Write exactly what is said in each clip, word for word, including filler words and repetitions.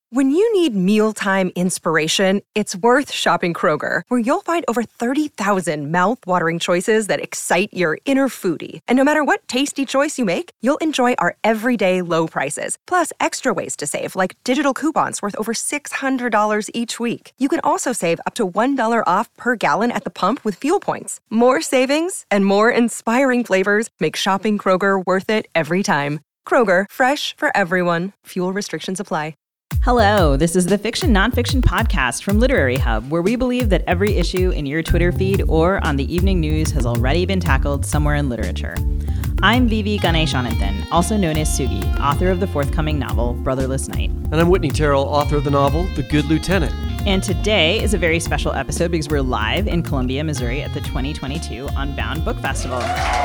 When you need mealtime inspiration, it's worth shopping Kroger, where you'll find over thirty thousand mouth-watering choices that excite your inner foodie. And no matter what tasty choice you make, you'll enjoy our everyday low prices, plus extra ways to save, like digital coupons worth over six hundred dollars each week. You can also save up to one dollar off per gallon at the pump with fuel points. More savings and more inspiring flavors make shopping Kroger worth it every time. Kroger, fresh for everyone. Fuel restrictions apply. Hello, this is the Fiction Nonfiction Podcast from Literary Hub, where we believe that every issue in your Twitter feed or on the evening news has already been tackled somewhere in literature. I'm Vivi Ganeshananthan, also known as Sugi, author of the forthcoming novel, Brotherless Night. And I'm Whitney Terrell, author of the novel, The Good Lieutenant. And today is a very special episode because we're live in Columbia, Missouri at the twenty twenty-two Unbound Book Festival.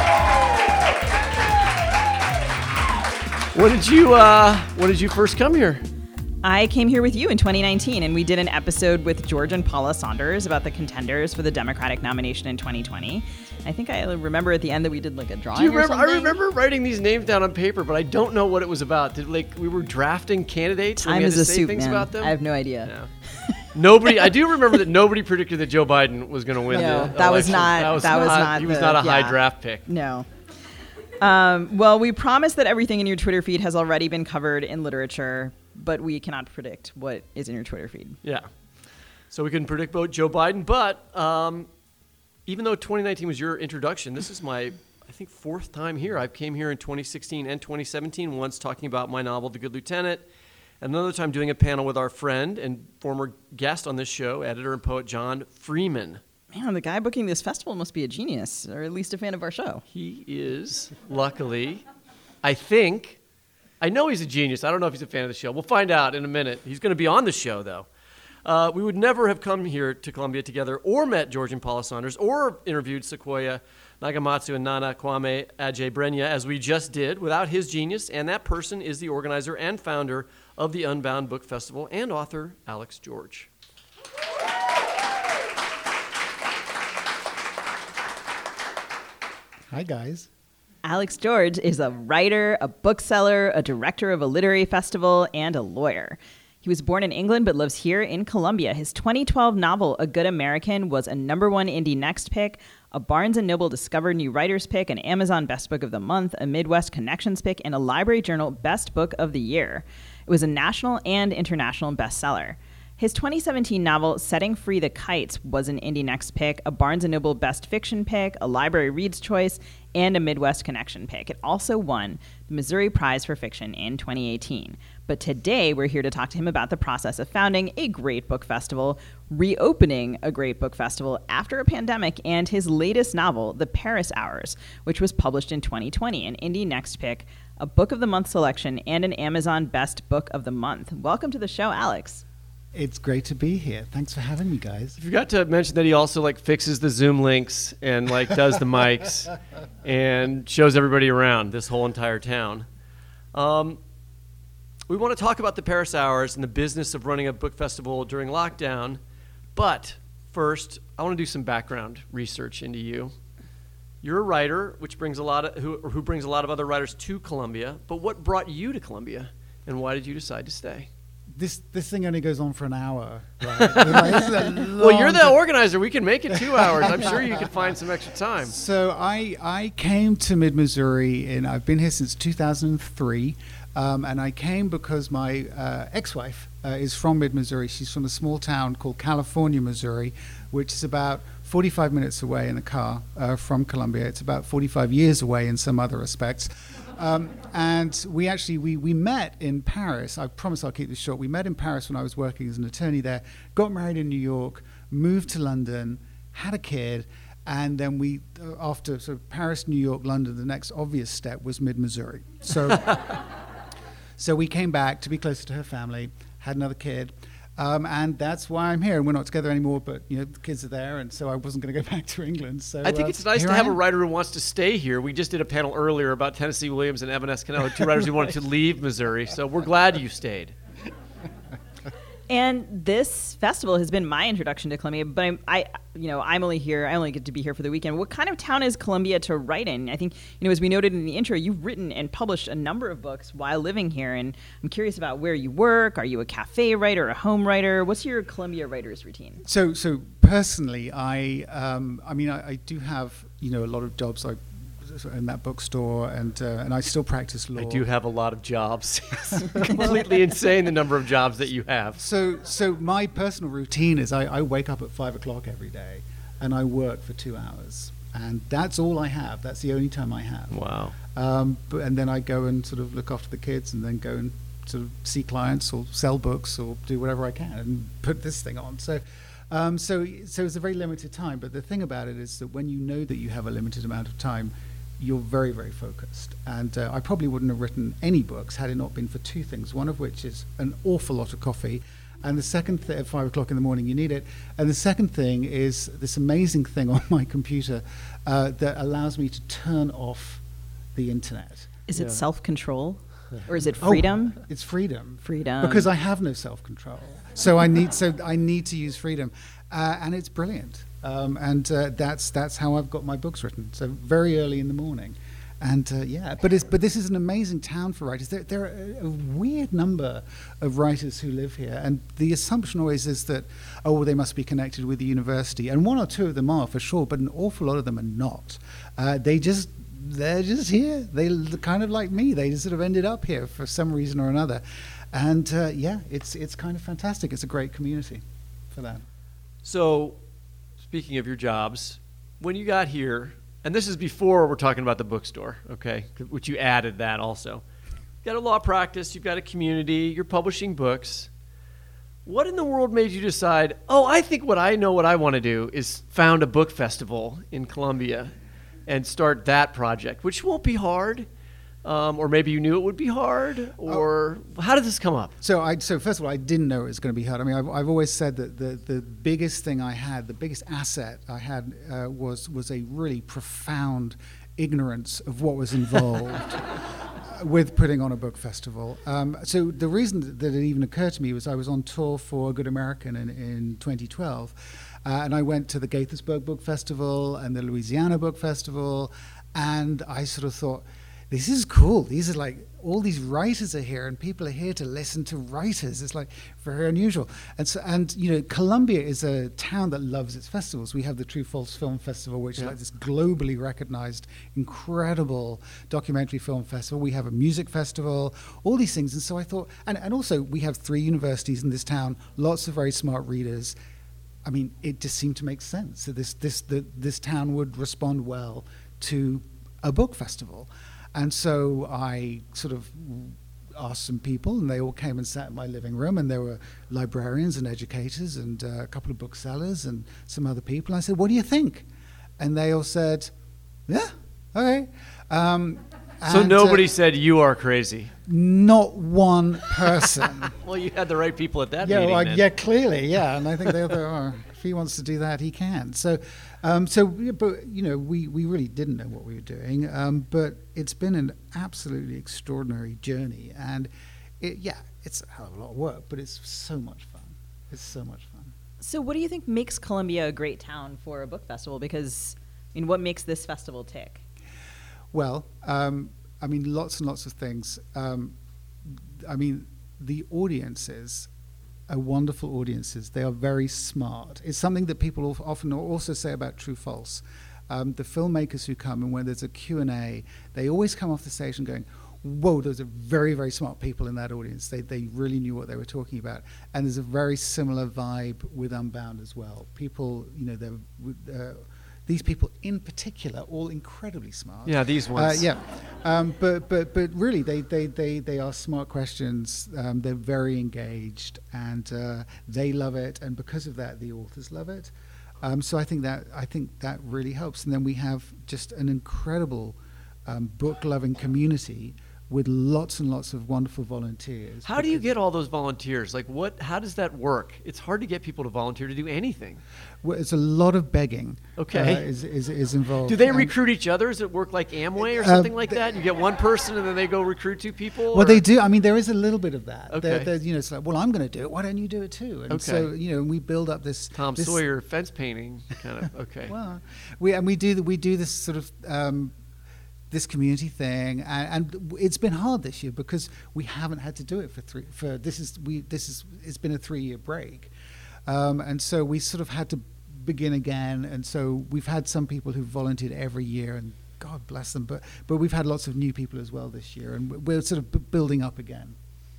When did you, uh, when did you first come here? I came here with you in twenty nineteen, and we did an episode with George and Paula Saunders about the contenders for the Democratic nomination in twenty twenty. I think I remember at the end that we did like a drawing. Do you remember? Or something. I remember writing these names down on paper, but I don't know what it was about. Did like we were drafting candidates? Time and we had is to a say soup, things man. about them? I have no idea. Yeah. Nobody. I do remember that nobody predicted that Joe Biden was going to win. No, the that was election. not- That was that was not. not He was the- not a yeah. high draft pick. No. Um, well, we promise that everything in your Twitter feed has already been covered in literature, but we cannot predict what is in your Twitter feed. Yeah. So we couldn't predict about Joe Biden, but um, even though twenty nineteen was your introduction, this is my, I think, fourth time here. I came here in twenty sixteen and twenty seventeen, once talking about my novel, The Good Lieutenant, and another time doing a panel with our friend and former guest on this show, editor and poet John Freeman. Man, the guy booking this festival must be a genius, or at least a fan of our show. He is, luckily, I think, I know he's a genius. I don't know if he's a fan of the show. We'll find out in a minute. He's going to be on the show, though. Uh, we would never have come here to Columbia together or met George and Paula Saunders or interviewed Sequoia Nagamatsu and Nana Kwame Adjei-Brenyah as we just did without his genius, and that person is the organizer and founder of the Unbound Book Festival and author Alex George. Hi, guys. Alex George is a writer, a bookseller, a director of a literary festival, and a lawyer. He was born in England but lives here in Columbia. His twenty twelve novel, A Good American, was a number one Indie Next pick, a Barnes and Noble Discover New Writers pick, an Amazon Best Book of the Month, a Midwest Connections pick, and a Library Journal Best Book of the Year. It was a national and international bestseller. His twenty seventeen novel, Setting Free the Kites, was an Indie Next pick, a Barnes and Noble Best Fiction pick, a Library Reads Choice, and a Midwest Connection pick. It also won the Missouri Prize for Fiction in twenty eighteen. But today, we're here to talk to him about the process of founding a great book festival, reopening a great book festival after a pandemic, and his latest novel, The Paris Hours, which was published in twenty twenty, an Indie Next pick, a Book of the Month selection, and an Amazon Best Book of the Month. Welcome to the show, Alex. It's great to be here. Thanks for having me, guys. I forgot to mention that he also like fixes the Zoom links and like does the mics and shows everybody around this whole entire town. Um, we want to talk about the Paris Hours and the business of running a book festival during lockdown. But first, I want to do some background research into you. You're a writer, which brings a lot of who, who brings a lot of other writers to Columbia. But what brought you to Columbia, and why did you decide to stay? This this thing only goes on for an hour. Right? Like, this is a Well, you're long the time. organizer. We can make it two hours. I'm sure you could find some extra time. So I I came to Mid-Missouri, and I've been here since two thousand three. Um, and I came because my uh, ex-wife uh, is from Mid-Missouri. She's from a small town called California, Missouri, which is about forty-five minutes away in a car uh, from Columbia. It's about forty-five years away in some other respects. Um, and we actually, we, we met in Paris. I promise I'll keep this short. We met in Paris when I was working as an attorney there, got married in New York, moved to London, had a kid, and then we, uh, after sort of Paris, New York, London, the next obvious step was Mid-Missouri. So, so we came back to be closer to her family, had another kid. Um, and that's why I'm here. And we're not together anymore, but you know the kids are there, and so I wasn't going to go back to England. So I think uh, it's nice here to I have a am. writer who wants to stay here. We just did a panel earlier about Tennessee Williams and Evan Escanella, two writers who wanted to leave Missouri. So we're glad you stayed. And this festival has been my introduction to Columbia, but I'm, I, you know, I'm only here. I only get to be here for the weekend. What kind of town is Columbia to write in? I think, you know, as we noted in the intro, you've written and published a number of books while living here, and I'm curious about where you work. Are you a cafe writer, a home writer? What's your Columbia writer's routine? So, so personally, I, um, I mean, I, I do have, you know, a lot of jobs. I in that bookstore, and uh, and I still practice law. I do have a lot of jobs. It's completely insane the number of jobs that you have. So so my personal routine is I, I wake up at five o'clock every day, and I work for two hours, and that's all I have. That's the only time I have. Wow. Um, but and then I go and sort of look after the kids, and then go and sort of see clients or sell books or do whatever I can and put this thing on. So. Um, so so it's a very limited time. But the thing about it is that when you know that you have a limited amount of time, you're very, very focused. And uh, I probably wouldn't have written any books had it not been for two things, one of which is an awful lot of coffee. And the second thing, at five o'clock in the morning, you need it. And the second thing is this amazing thing on my computer uh, that allows me to turn off the internet. Is Yeah. it self-control? Or is it freedom? Oh, it's freedom. Freedom. Because I have no self-control. So I need so I need to use freedom. Uh, and it's brilliant. Um, and uh, that's that's how I've got my books written. So very early in the morning. And uh, yeah, but it's, but this is an amazing town for writers. There, there are a, a weird number of writers who live here, and the assumption always is that, oh, well, they must be connected with the university, and one or two of them are for sure, but an awful lot of them are not. Uh, they just they're just here. They're kind of like me. They just sort of ended up here for some reason or another, and uh, yeah, it's it's kind of fantastic. It's a great community for that. So, speaking of your jobs, when you got here, and this is before we're talking about the bookstore, okay, which you added that also. You've got a law practice, you've got a community, you're publishing books. What in the world made you decide, oh, I think what I know what I want to do is found a book festival in Columbia and start that project, which won't be hard. Um, or maybe you knew it would be hard, or oh. How did this come up? So, I, so first of all, I didn't know it was going to be hard. I mean, I've, I've always said that the, the biggest thing I had, the biggest asset I had, uh, was was a really profound ignorance of what was involved with putting on a book festival. Um, so the reason that it even occurred to me was I was on tour for Good American in, in twenty twelve, uh, and I went to the Gaithersburg Book Festival and the Louisiana Book Festival, and I sort of thought, this is cool. These are like, all these writers are here, and people are here to listen to writers. It's like very unusual. And so, and you know, Columbia is a town that loves its festivals. We have the True False Film Festival, which yeah. is like this globally recognized, incredible documentary film festival. We have a music festival, all these things. And so I thought, and, and also we have three universities in this town, lots of very smart readers. I mean, it just seemed to make sense that this this that this town would respond well to a book festival. And so I sort of asked some people, and they all came and sat in my living room, and there were librarians and educators and uh, a couple of booksellers and some other people. I said, what do you think? And they all said, yeah, okay. Um, so and, nobody uh, said you are crazy? Not one person. Well, you had the right people at that yeah, meeting well, then. Yeah, clearly, yeah. And I think they other, oh, if he wants to do that, he can. So, um, so, but you know, we, we really didn't know what we were doing. Um, but it's been an absolutely extraordinary journey, and it, yeah, it's a hell of a lot of work, but it's so much fun. It's so much fun. So, what do you think makes Columbia a great town for a book festival? Because, I mean, what makes this festival tick? Well, um, I mean, lots and lots of things. Um, I mean, the audiences are wonderful audiences. They are very smart. It's something that people often also say about True False. Um, the filmmakers who come, and when there's a Q and A, they always come off the stage and going, whoa, those are very, very smart people in that audience. They they really knew what they were talking about. And there's a very similar vibe with Unbound as well. People, you know, they're... Uh, These people in particular, all incredibly smart. Yeah, these ones. Uh, yeah, um, but but but really, they they they, they are smart questions. Um, they're very engaged, and uh, they love it. And because of that, the authors love it. Um, so I think that I think that really helps. And then we have just an incredible um, book-loving community with lots and lots of wonderful volunteers. How do you get all those volunteers? Like, what? How does that work? It's hard to get people to volunteer to do anything. Well, it's a lot of begging. Okay. Uh, is, is is involved. Do they And- recruit each other? Does it work like Amway or Uh, something like that? You get one person and then they go recruit two people? Well, or- they do. I mean, there is a little bit of that. Okay. They're, they're, you know, it's like, well, I'm going to do it. Why don't you do it too? And Okay. so, you know, we build up this Tom this, Sawyer fence painting kind of. Okay. Well, we and we do the, we do this sort of um, this community thing, and, and it's been hard this year because we haven't had to do it for three. For this is we this is it's been a three year break, um, and so we sort of had to begin again. And so we've had some people who volunteered every year, and God bless them. But but we've had lots of new people as well this year, and we're sort of b- building up again.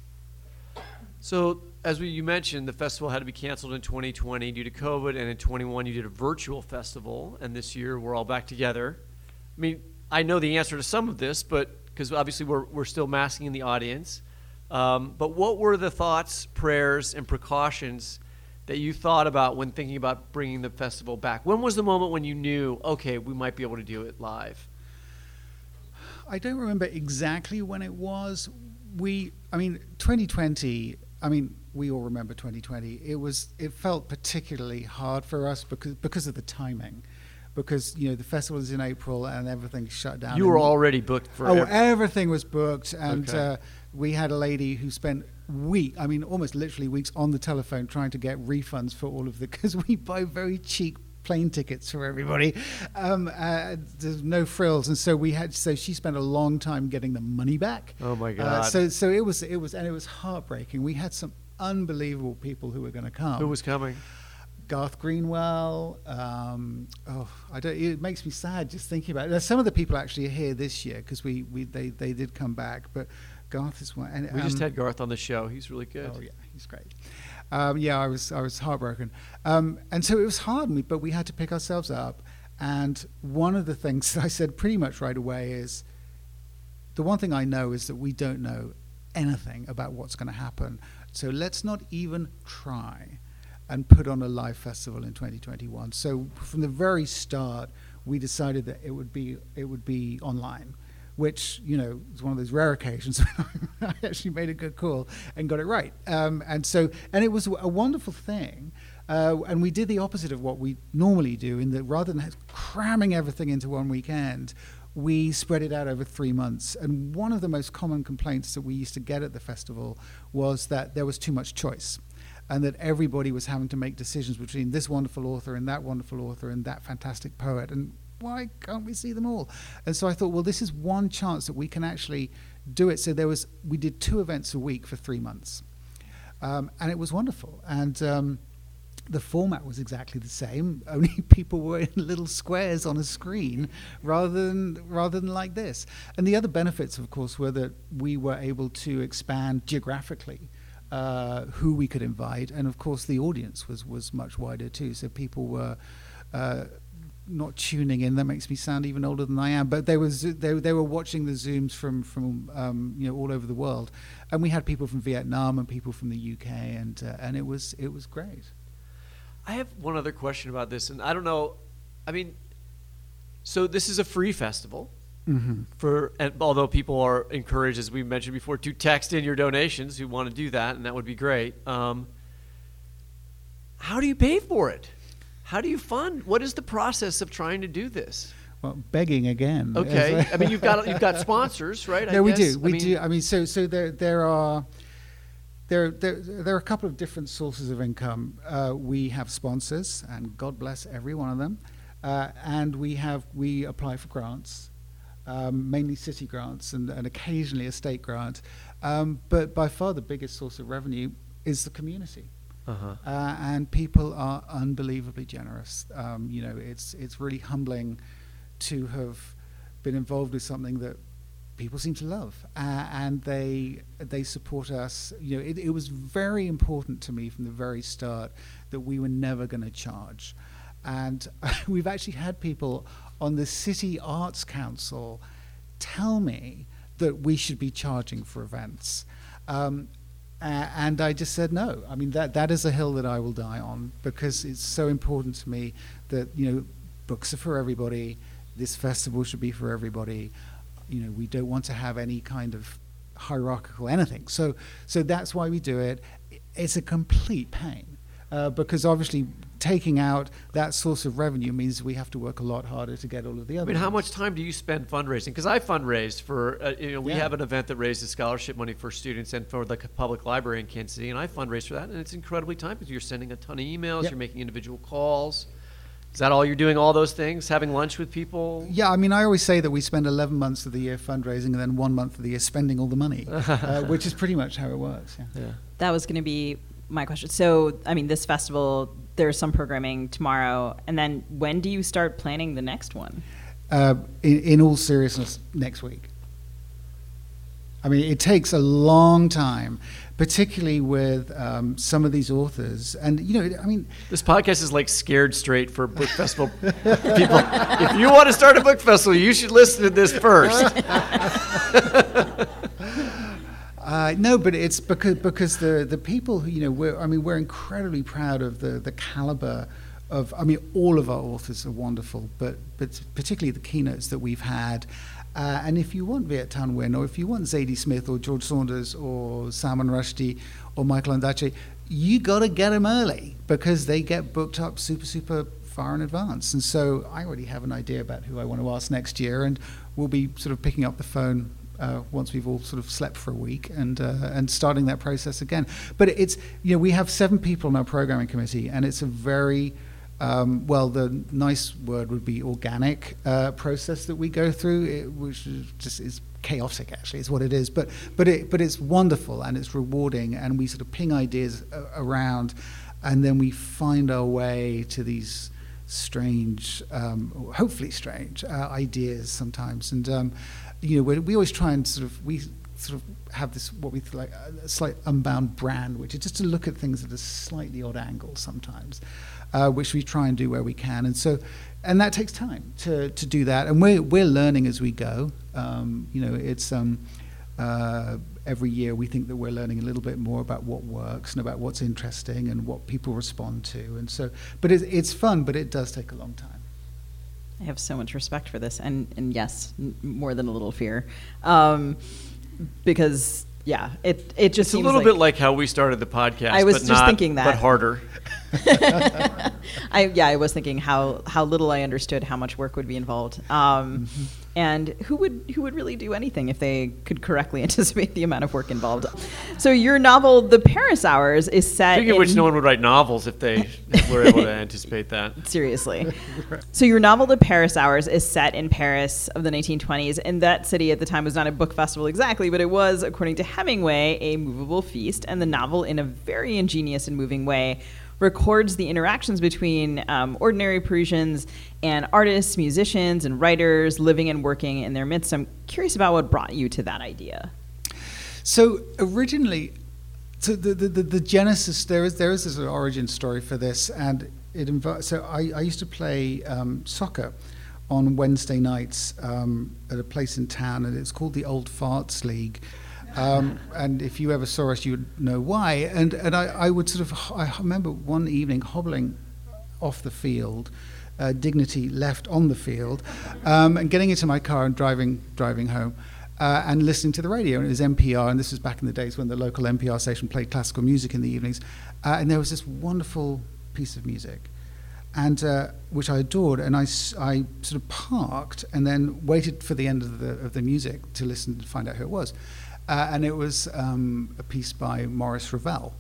So, as we, you mentioned, the festival had to be canceled in twenty twenty due to COVID, and in twenty-one you did a virtual festival, and this year we're all back together. I mean, I know the answer to some of this, but because obviously we're we're still masking in the audience. Um, but what were the thoughts, prayers, and precautions that you thought about when thinking about bringing the festival back? When was the moment when you knew, okay, we might be able to do it live? I don't remember exactly when it was. We, I mean, twenty twenty. I mean, we all remember twenty twenty. It was. It felt particularly hard for us because because of the timing, because you know the festival is in April and everything shut down. You were And- already booked for Oh, ev- everything was booked, and Okay. uh, we had a lady who spent week, I mean, almost literally weeks on the telephone trying to get refunds for all of the, because we buy very cheap plane tickets for everybody. Um, uh, there's no frills, and so we had. So she spent a long time getting the money back. Oh my Uh, God. so so it was it was and it was heartbreaking. We had some unbelievable people who were going to come. Who was coming? Garth Greenwell. Um, oh, I don't. It makes me sad just thinking about it. Now, some of the people actually are here this year because we, we they, they did come back, but Garth is one. And, We just um, had Garth on the show. He's really good. Oh yeah, he's great. Um, yeah, I was I was heartbroken, um, and so it was hard, and we, but we had to pick ourselves up. And one of the things that I said pretty much right away is, the one thing I know is that we don't know anything about what's going to happen. So let's not even try and put on a live festival in twenty twenty-one. So from the very start, we decided that it would be it would be online, which, you know, is one of those rare occasions when I actually made a good call and got it right. Um, and so, and it was a wonderful thing. Uh, and we did the opposite of what we normally do, in that rather than cramming everything into one weekend, we spread it out over three months. And one of the most common complaints that we used to get at the festival was that there was too much choice, and that everybody was having to make decisions between this wonderful author and that wonderful author and that fantastic poet. And why can't we see them all? And so I thought, well, this is one chance that we can actually do it. So there was, we did two events a week for three months. Um, and it was wonderful. And um, the format was exactly the same, only people were in little squares on a screen rather than rather than like this. And the other benefits, of course, were that we were able to expand geographically uh, who we could invite. And of course, the audience was, was much wider too. So people were uh, not tuning in. That makes me sound even older than I am. But they was they they were watching the Zooms from from um, you know all over the world, and we had people from Vietnam and people from the U K, and uh, and it was it was great. I have one other question about this, and I don't know. I mean, so this is a free festival. Mm-hmm. For and although people are encouraged, as we mentioned before, to text in your donations who want to do that, and that would be great. Um, how do you pay for it? How do you fund? What is the process of trying to do this? Well, begging again. Okay, I mean you've got you've got sponsors, right? I No, we guess? do. We I mean, do. I mean, so so there there are. There, there, there are a couple of different sources of income. Uh, we have sponsors, and God bless every one of them. Uh, and we have we apply for grants, um, mainly city grants and, and occasionally a state grant. Um, but by far the biggest source of revenue is the community. Uh-huh. Uh, and people are unbelievably generous. Um, you know, it's it's really humbling to have been involved with something that people seem to love, uh, and they they support us. You know, it, it was very important to me from the very start that we were never going to charge, and we've actually had people on the City Arts Council tell me that we should be charging for events, um, uh, and I just said no. I mean, that that is a hill that I will die on, because it's so important to me that, you know, books are for everybody. This festival should be for everybody. you know, we don't want to have any kind of hierarchical anything. So, so that's why we do it. It's a complete pain uh, because obviously taking out that source of revenue means we have to work a lot harder to get all of the other. I mean, how ones. much time do you spend fundraising? Because I fundraised for, uh, you know, we Yeah. have an event that raises scholarship money for students and for the public library in Kansas City, and I fundraise for that, and it's incredibly time because you're sending a ton of emails, Yep. you're making individual calls. Is that all you're doing, all those things, having lunch with people? Yeah, I mean, I always say that we spend eleven months of the year fundraising and then one month of the year spending all the money, uh, which is pretty much how it works. Yeah. Yeah. That was going to be my question. So, I mean, this festival, there's some programming tomorrow, and then when do you start planning the next one? Uh, in, in all seriousness, next week. I mean, it takes a long time, particularly with um, some of these authors. And, you know, I mean... This podcast is like Scared Straight for book festival people. If you want to start a book festival, you should listen to this first. Uh, no, but it's because because the, the people who, you know, we're, I mean, we're incredibly proud of the, the caliber of, I mean, all of our authors are wonderful, but, but particularly the keynotes that we've had. Uh, and if you want Viet Thanh Nguyen, or if you want Zadie Smith, or George Saunders, or Salman Rushdie, or Michael Ondaatje, you got to get them early because they get booked up super, super far in advance. And so I already have an idea about who I want to ask next year, and we'll be sort of picking up the phone Uh, once we've all sort of slept for a week and uh, and starting that process again. But it's, you know, we have seven people in our programming committee, and it's a very, um, well, the nice word would be organic uh, process that we go through, it, which is just is chaotic, actually, is what it is. But but it but it's wonderful and it's rewarding, and we sort of ping ideas uh, around, and then we find our way to these strange, um, hopefully strange uh, ideas sometimes. And um, you know, we, we always try and sort of, we sort of have this, what we th- like, a slight unbound brand, which is just to look at things at a slightly odd angle sometimes, uh, which we try and do where we can. And so, and that takes time to, to do that. And we're, we're learning as we go. Um, you know, it's, um, uh, every year we think that we're learning a little bit more about what works and about what's interesting and what people respond to. And so, but it, it's fun, but it does take a long time. I have so much respect for this, and, and yes, n- more than a little fear, um, because yeah, it it just It's a seems little like, bit like how we started the podcast. I was but just not, thinking that. but harder. I yeah, I was thinking how how little I understood how much work would be involved, um, mm-hmm. and who would who would really do anything if they could correctly anticipate the amount of work involved. So your novel, The Paris Hours, is set. Speaking of in, which, no one would write novels if they were able to anticipate that. Seriously. So your novel, The Paris Hours, is set in Paris of the nineteen twenties, and that city at the time was not a book festival exactly, but it was, according to Hemingway, a movable feast. And the novel, in a very ingenious and moving way, records the interactions between um, ordinary Parisians and artists, musicians, and writers living and working in their midst. I'm curious about what brought you to that idea. So originally, so the the, the, the genesis, there is there is this origin story for this, and it inv- so I, I used to play um, soccer on Wednesday nights um, at a place in town, and it's called the Old Farts League. Um, and if you ever saw us, you would know why. And and I, I would sort of, I remember one evening hobbling off the field, uh, dignity left on the field, um, and getting into my car and driving driving home, uh, and listening to the radio. And it was N P R, and this was back in the days when the local N P R station played classical music in the evenings. Uh, and there was this wonderful piece of music, and uh, which I adored. And I, I sort of parked and then waited for the end of the of the music to listen to find out who it was. Uh, and it was um, a piece by Maurice Ravel.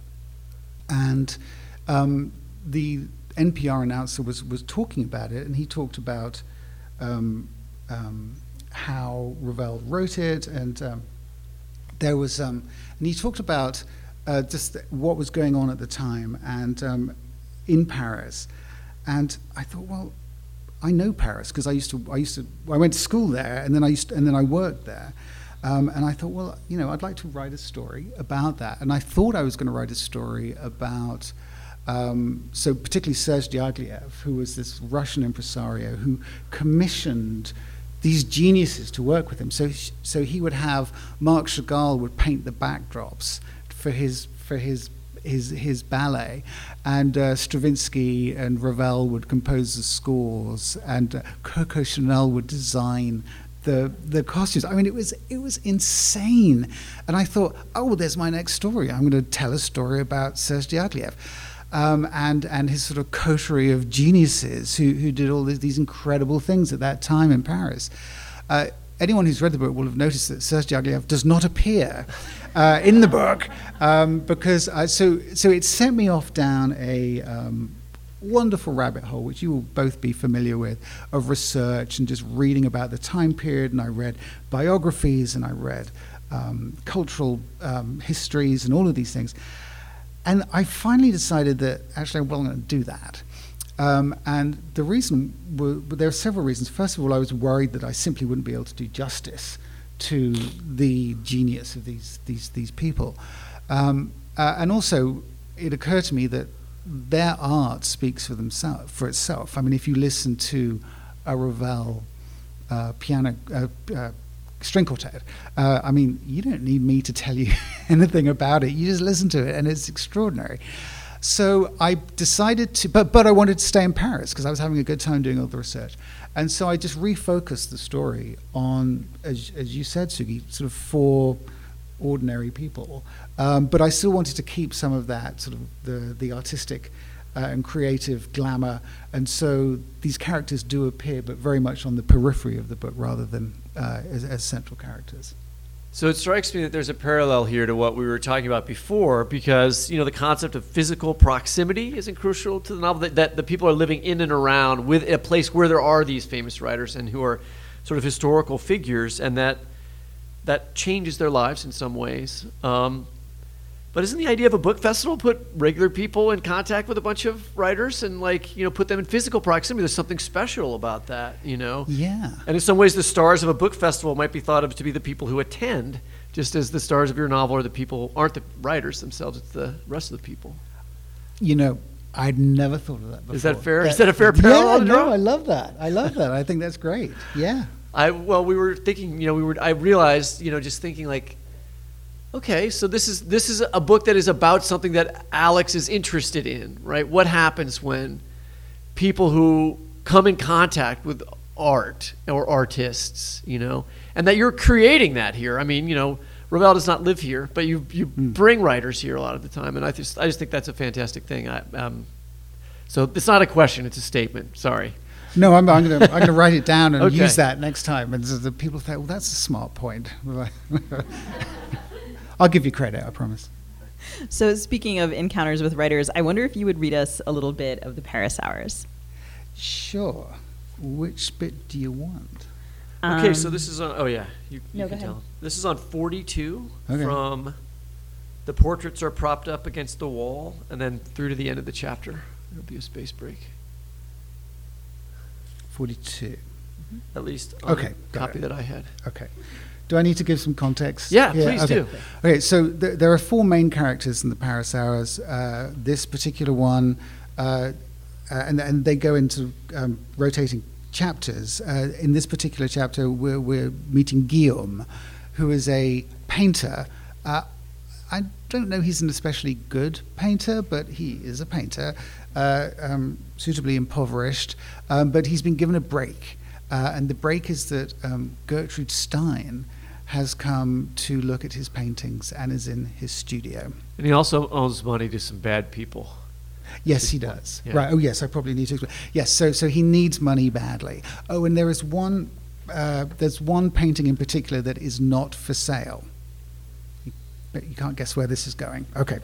And um, the N P R announcer was, was talking about it, and he talked about um, um, how Ravel wrote it, and um, there was, um, and he talked about uh, just what was going on at the time, and um, in Paris. And I thought, well, I know Paris because I used to, I used to, I went to school there, and then I used, to, and then I worked there. Um, and I thought, well, you know, I'd like to write a story about that. And I thought I was going to write a story about, um, so particularly Serge Diaghilev, who was this Russian impresario who commissioned these geniuses to work with him. So, so he would have Marc Chagall would paint the backdrops for his for his his his ballet, and uh, Stravinsky and Ravel would compose the scores, and uh, Coco Chanel would design the the costumes. I mean, it was it was insane. And I thought, oh, well, there's my next story. I'm going to tell a story about Serge Diaghilev. Um, and and his sort of coterie of geniuses who, who did all these, these incredible things at that time in Paris. Uh, anyone who's read the book will have noticed that Serge Diaghilev does not appear uh, in the book um, because I, so so it sent me off down a um, wonderful rabbit hole, which you will both be familiar with, of research and just reading about the time period. And I read biographies and I read um, cultural um, histories and all of these things. And I finally decided that actually I'm well going to do that. Um, and the reason, were, there are several reasons. First of all, I was worried that I simply wouldn't be able to do justice to the genius of these these these people. Um, uh, and also, it occurred to me that their art speaks for themselves, for itself. I mean, if you listen to a Ravel uh, piano uh, uh, string quartet, uh, I mean, you don't need me to tell you anything about it. You just listen to it, and it's extraordinary. So I decided to, but but I wanted to stay in Paris because I was having a good time doing all the research, and so I just refocused the story on, as as you said, Sugi, sort of four ordinary people. Um, but I still wanted to keep some of that sort of the the artistic uh, and creative glamour, and so these characters do appear, but very much on the periphery of the book rather than uh, as, as central characters. So it strikes me that there's a parallel here to what we were talking about before, because you know the concept of physical proximity isn't crucial to the novel. That, that the people are living in and around with a place where there are these famous writers and who are sort of historical figures, and that that changes their lives in some ways. Um, But isn't the idea of a book festival put regular people in contact with a bunch of writers and, like, you know, put them in physical proximity? There's something special about that, you know? Yeah. And in some ways, the stars of a book festival might be thought of to be the people who attend, just as the stars of your novel are the people, aren't the writers themselves, it's the rest of the people. You know, I'd never thought of that before. Is that fair? Is that a fair parallel to Yeah, draw? no, I love that. I love that. I think that's great. Yeah. I, well, we were thinking, you know, we were, I realized, you know, just thinking, like, okay, so this is this is a book that is about something that Alex is interested in, right? What happens when people who come in contact with art or artists, you know, and that you're creating that here. I mean, you know, Ravel does not live here, but you you mm. bring writers here a lot of the time, and I just I just think that's a fantastic thing. I, um, so it's not a question; it's a statement. Sorry. No, I'm, I'm going to I'm going to write it down and Okay. use that next time, and so the people think, well, that's a smart point. I'll give you credit, I promise. So speaking of encounters with writers, I wonder if you would read us a little bit of the Paris Hours. Sure. Which bit do you want? Okay, Um, so this is on, oh yeah, you, you no, go can ahead. tell. This is on forty-two Okay. from the portraits are propped up against the wall, and then through to the end of the chapter. There'll be a space break. forty-two. At least on Okay, the got copy it. that I had. Okay. Do I need to give some context? Yeah, please okay. do. Okay, so th- there are four main characters in the Paris Hours. Uh, this particular one, uh, uh, and, and they go into um, rotating chapters. Uh, in this particular chapter, we're, we're meeting Guillaume, who is a painter. Uh, I don't know he's an especially good painter, but he is a painter, uh, um, suitably impoverished, um, but he's been given a break. Uh, and the break is that um, Gertrude Stein has come to look at his paintings and is in his studio. And he also owes money to some bad people. Yes, he does. Yeah. Right. Oh, yes, I probably need to explain. Yes, so so he needs money badly. Oh, and there is one, uh, there's one painting in particular that is not for sale. You, but you can't guess where this is going. Okay.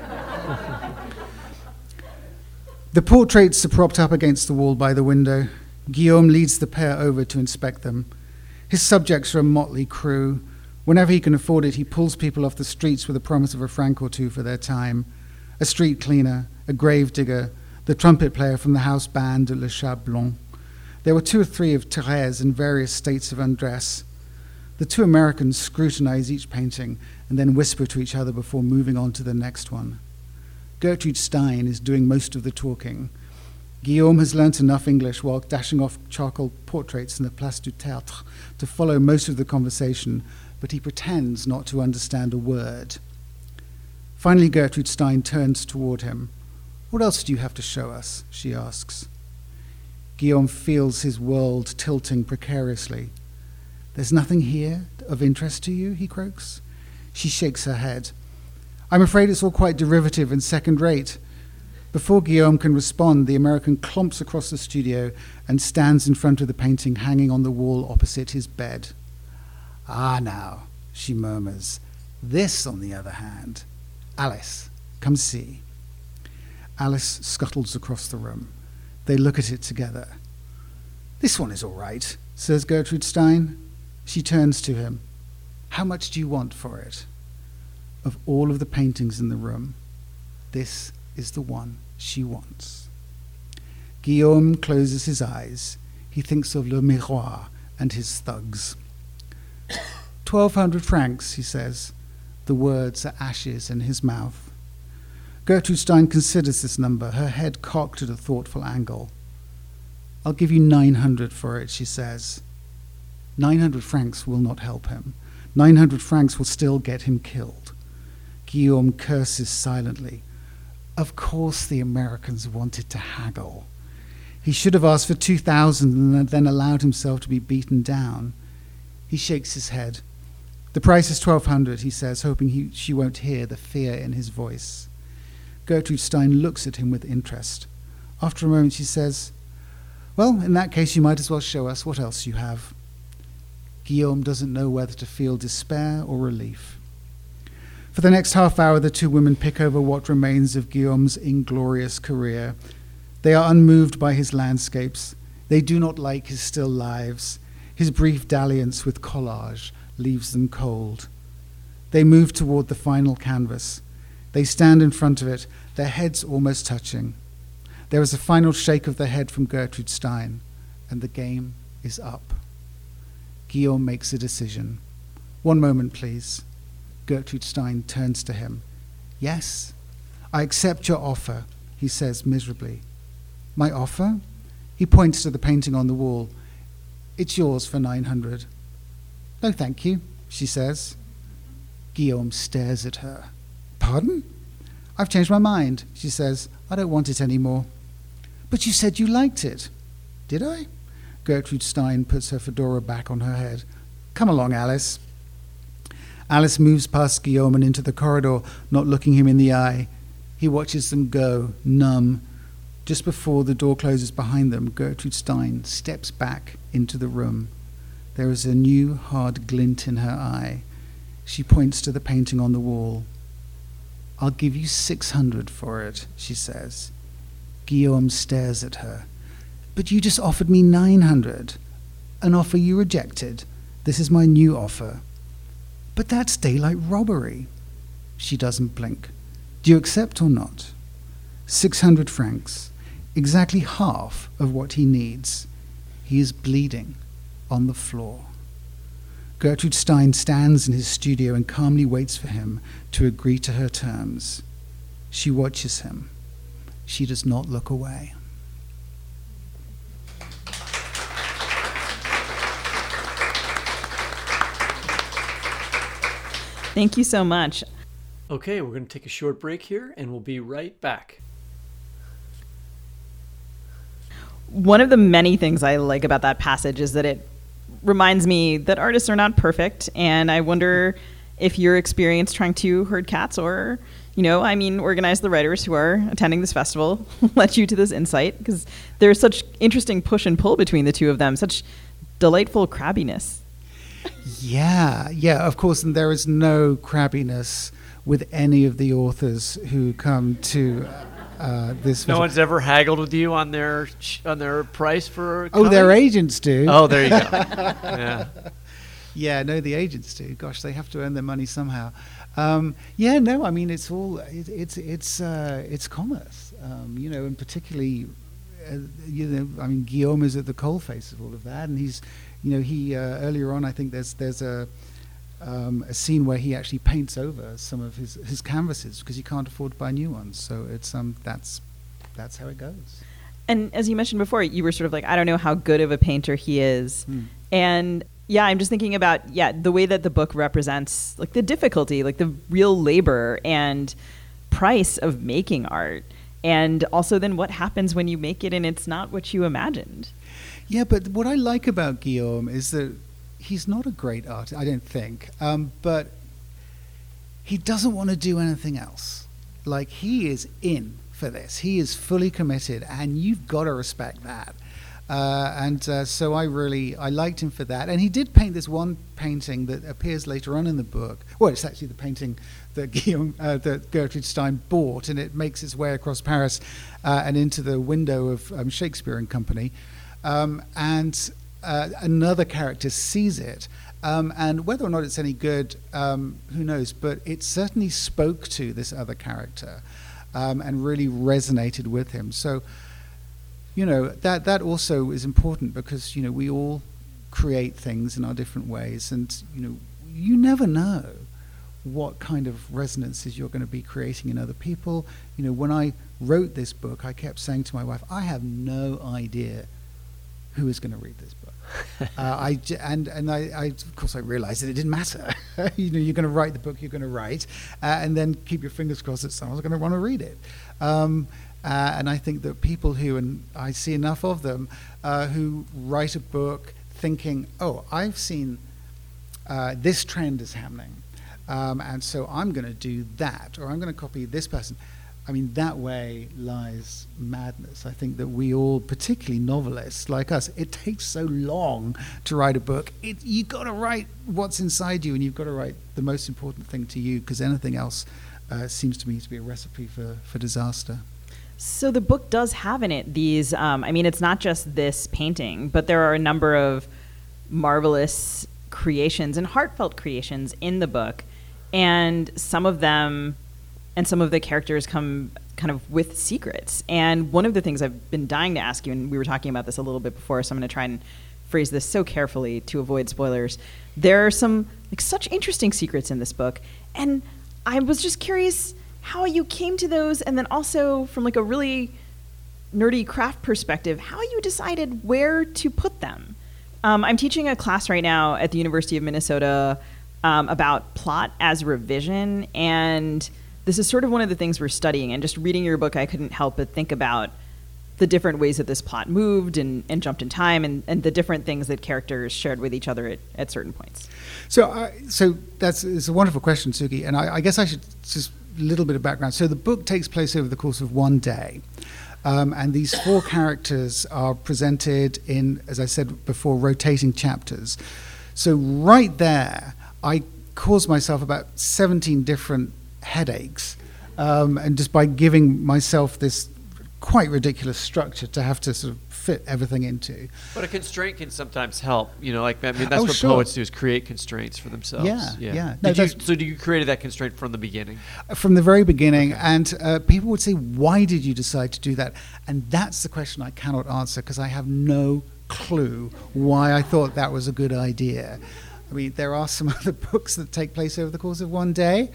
The portraits are propped up against the wall by the window. Guillaume leads the pair over to inspect them. His subjects are a motley crew. Whenever he can afford it, he pulls people off the streets with a promise of a franc or two for their time. A street cleaner, a grave digger, the trumpet player from the house band de Le Chat Blanc. There were two or three of Thérèse in various states of undress. The two Americans scrutinize each painting and then whisper to each other before moving on to the next one. Gertrude Stein is doing most of the talking. Guillaume has learnt enough English while dashing off charcoal portraits in the Place du Théâtre to follow most of the conversation, but he pretends not to understand a word. Finally, Gertrude Stein turns toward him. "What else do you have to show us?" she asks. Guillaume feels his world tilting precariously. There's nothing here of interest to you, he croaks. She shakes her head. I'm afraid it's all quite derivative and second-rate. Before Guillaume can respond, the American clomps across the studio and stands in front of the painting hanging on the wall opposite his bed. Ah, now, she murmurs. This, on the other hand. Alice, come see. Alice scuttles across the room. They look at it together. This one is all right, says Gertrude Stein. She turns to him. How much do you want for it? Of all of the paintings in the room, this is the one she wants. Guillaume closes his eyes. He thinks of Le Miroir and his thugs. Twelve hundred francs, he says. The words are ashes in his mouth. Gertrude Stein considers this number, her head cocked at a thoughtful angle. I'll give you nine hundred for it, she says. Nine hundred francs will not help him. Nine hundred francs will still get him killed. Guillaume curses silently. Of course the Americans wanted to haggle. He should have asked for two thousand and then allowed himself to be beaten down. He shakes his head. The price is twelve hundred, he says, hoping he, she won't hear the fear in his voice. Gertrude Stein looks at him with interest. After a moment she says, well, in that case you might as well show us what else you have. Guillaume doesn't know whether to feel despair or relief. For the next half hour, the two women pick over what remains of Guillaume's inglorious career. They are unmoved by his landscapes. They do not like his still lives. His brief dalliance with collage leaves them cold. They move toward the final canvas. They stand in front of it, their heads almost touching. There is a final shake of the head from Gertrude Stein, and the game is up. Guillaume makes a decision. One moment, please. Gertrude Stein turns to him. Yes, I accept your offer, he says miserably. My offer? He points to the painting on the wall. It's yours for nine hundred. No, thank you, she says. Guillaume stares at her. Pardon? I've changed my mind, she says. I don't want it anymore. But you said you liked it. Did I? Gertrude Stein puts her fedora back on her head. Come along, Alice. Alice moves past Guillaume and into the corridor, not looking him in the eye. He watches them go, numb. Just before the door closes behind them, Gertrude Stein steps back into the room. There is a new hard glint in her eye. She points to the painting on the wall. I'll give you six hundred for it, she says. Guillaume stares at her. But you just offered me nine hundred. An offer you rejected. This is my new offer. But that's daylight robbery. She doesn't blink. Do you accept or not? Six hundred francs. Exactly half of what he needs. He is bleeding on the floor. Gertrude Stein stands in his studio and calmly waits for him to agree to her terms. She watches him. She does not look away. Thank you so much. Okay, we're going to take a short break here, and we'll be right back. One of the many things I like about that passage is that it reminds me that artists are not perfect, and I wonder if your experience trying to herd cats or, you know, I mean, organize the writers who are attending this festival led you to this insight, because there's such interesting push and pull between the two of them, such delightful crabbiness. Yeah, yeah, of course, and there is no crabbiness with any of the authors who come to uh, this. No one's ever haggled with you on their on their price for. Oh, coming? their agents do. Oh, there you go. Yeah. Yeah, no, the agents do. Gosh, they have to earn their money somehow. Um, yeah, no, I mean it's all it, it's it's uh, it's commerce, um, you know, and particularly, uh, you know, I mean Guillaume is at the coalface of all of that, and he's. You know, he uh, earlier on, I think there's there's a um, a scene where he actually paints over some of his, his canvases because he can't afford to buy new ones. So it's um that's that's how it goes. And as you mentioned before, you were sort of like, I don't know how good of a painter he is, mm. and yeah, I'm just thinking about yeah the way that the book represents like the difficulty, like the real labor and price of making art, and also then what happens when you make it and it's not what you imagined. Yeah, but what I like about Guillaume is that he's not a great artist, I don't think, um, but he doesn't want to do anything else. Like, he is in for this. He is fully committed, and you've got to respect that. Uh, and uh, so I really, I liked him for that. And he did paint this one painting that appears later on in the book. Well, it's actually the painting that Guillaume, uh, that Gertrude Stein bought, and it makes its way across Paris uh, and into the window of um, Shakespeare and Company. Um, and uh, another character sees it. Um, and whether or not it's any good, um, who knows? But it certainly spoke to this other character um, and really resonated with him. So, you know, that that also is important because, you know, we all create things in our different ways, and, you know, you never know what kind of resonances you're going to be creating in other people. You know, when I wrote this book, I kept saying to my wife, I have no idea who is going to read this book. uh, I j- and and I, I of course I realized that it didn't matter. You know, you're going to write the book you're going to write, uh, and then keep your fingers crossed that someone's going to want to read it. Um, uh, and I think that people who, and I see enough of them, uh, who write a book thinking, oh, I've seen uh, this trend is happening, um, and so I'm going to do that, or I'm going to copy this person. I mean, that way lies madness. I think that we all, particularly novelists like us, it takes so long to write a book. It, you've got to write what's inside you, and you've got to write the most important thing to you, because anything else uh, seems to me to be a recipe for, for disaster. So the book does have in it these, um, I mean, it's not just this painting, but there are a number of marvelous creations and heartfelt creations in the book. And some of them, and some of the characters come kind of with secrets. And one of the things I've been dying to ask you, and we were talking about this a little bit before, so I'm going to try and phrase this so carefully to avoid spoilers. There are some like such interesting secrets in this book. And I was just curious how you came to those, and then also from like a really nerdy craft perspective, how you decided where to put them. Um, I'm teaching a class right now at the University of Minnesota um, about plot as revision, and this is sort of one of the things we're studying. And just reading your book, I couldn't help but think about the different ways that this plot moved and, and jumped in time, and, and the different things that characters shared with each other at, at certain points. So, uh, so that's it's a wonderful question, Suki. And I, I guess I should just a little bit of background. So the book takes place over the course of one day. Um, and these four characters are presented in, as I said before, rotating chapters. So right there, I caused myself about seventeen different headaches, um, and just by giving myself this quite ridiculous structure to have to sort of fit everything into. But a constraint can sometimes help. You know, like I mean, that's oh, what sure. poets do, is create constraints for themselves. Yeah, yeah. yeah. Did No, you, so you created that constraint from the beginning? From the very beginning, Okay. and uh, people would say, why did you decide to do that? And that's the question I cannot answer, because I have no clue why I thought that was a good idea. I mean, there are some other books that take place over the course of one day,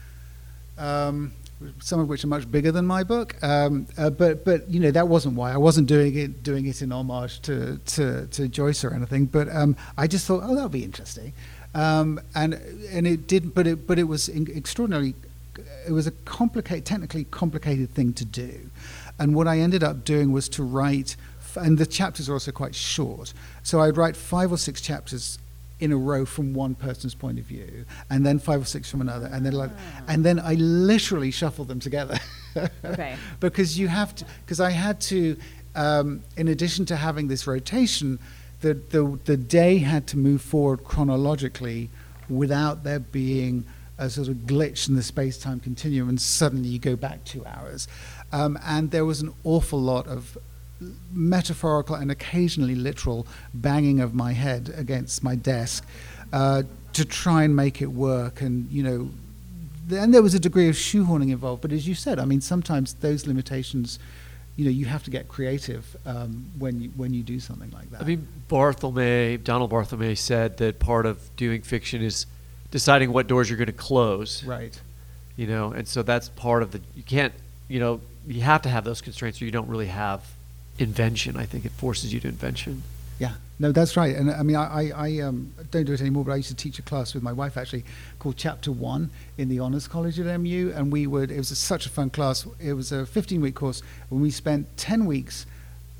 um, some of which are much bigger than my book. Um, uh, but but you know, that wasn't why. I wasn't doing it doing it in homage to to, to Joyce or anything. But um, I just thought, oh, that'll be interesting, um, and and it did. But it but it was in- extraordinarily. It was a complicated, technically complicated thing to do, and what I ended up doing was to write. And the chapters are also quite short, so I'd write five or six chapters in a row from one person's point of view, and then five or six from another, and then like, and then I literally shuffle them together. Okay. Because you have to, because I had to, um, in addition to having this rotation, the, the the day had to move forward chronologically without there being a sort of glitch in the space-time continuum, and suddenly you go back two hours, um, and there was an awful lot of metaphorical and occasionally literal banging of my head against my desk uh, to try and make it work. And you know, and there was a degree of shoehorning involved. But as you said, I mean, sometimes those limitations, you know, you have to get creative um, when you when you do something like that. I mean, Barthelme, Donald Barthelme said that part of doing fiction is deciding what doors you're going to close. Right. You know, and so that's part of the. You can't. You know, you have to have those constraints, or you don't really have invention. I think it forces you to invention. Yeah, no, that's right. And I mean, I, I, I um, don't do it anymore, but I used to teach a class with my wife actually called Chapter One in the Honors College at M U, and we would. It was a, such a fun class. It was a fifteen-week course, and we spent ten weeks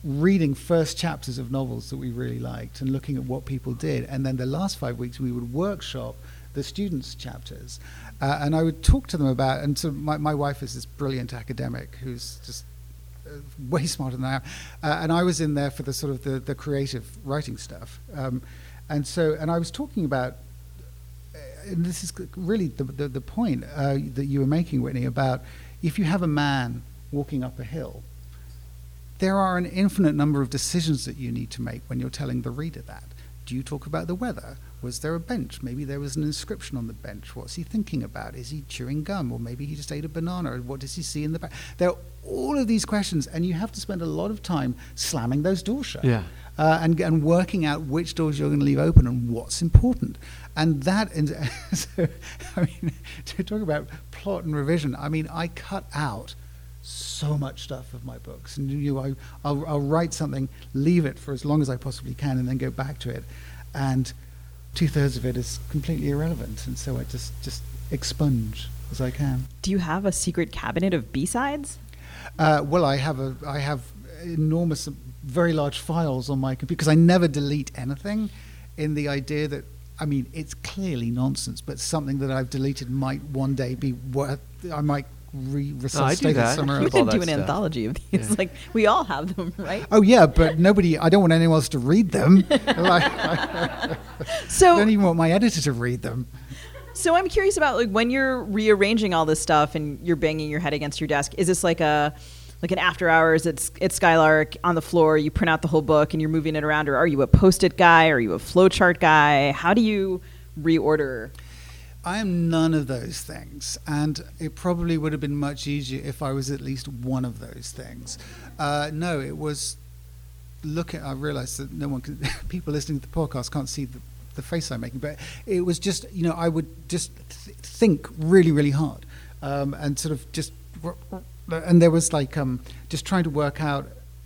reading first chapters of novels that we really liked and looking at what people did. And then the last five weeks we would workshop the students' chapters. Uh, and I would talk to them about, and so my, my wife is this brilliant academic who's just uh, way smarter than I am. Uh, and I was in there for the sort of the, the creative writing stuff. Um, and so, and I was talking about, uh, and this is really the, the, the point uh, that you were making, Whitney, about if you have a man walking up a hill, there are an infinite number of decisions that you need to make when you're telling the reader that. Do you talk about the weather? Was there a bench? Maybe there was an inscription on the bench. What's he thinking about? Is he chewing gum? Or maybe he just ate a banana. Or what does he see in the back? There are all of these questions, and you have to spend a lot of time slamming those doors shut. Yeah. Uh, and, and working out which doors you're going to leave open and what's important. And that, and so, I mean, to talk about plot and revision, I mean, I cut out so much stuff of my books. And you know, I, I'll, I'll write something, leave it for as long as I possibly can, and then go back to it. And two-thirds of it is completely irrelevant. And so I just, just expunge as I can. Do you have a secret cabinet of B-sides? Uh, well, I have a, I have enormous, very large files on my computer, because I never delete anything, in the idea that, I mean, it's clearly nonsense, but something that I've deleted might one day be worth, I might re- resuscitate that. it somewhere You else. could all do that an stuff. anthology of these. Yeah. Like, we all have them, right? Oh yeah, but nobody, I don't want anyone else to read them. like, I So, don't even want my editor to read them. so I'm curious about, like, when you're rearranging all this stuff and you're banging your head against your desk, is this like a like an after hours at, at Skylark on the floor, you print out the whole book and you're moving it around, or are you a post-it guy? Are you a flowchart guy? How do you reorder? I am none of those things, and it probably would have been much easier if I was at least one of those things. Uh, no, it was, look at, I realized that no one can, people listening to the podcast can't see the, the face I'm making, but it was just, you know, I would just th- think really, really hard, um, and sort of just, and there was like um, just trying to work out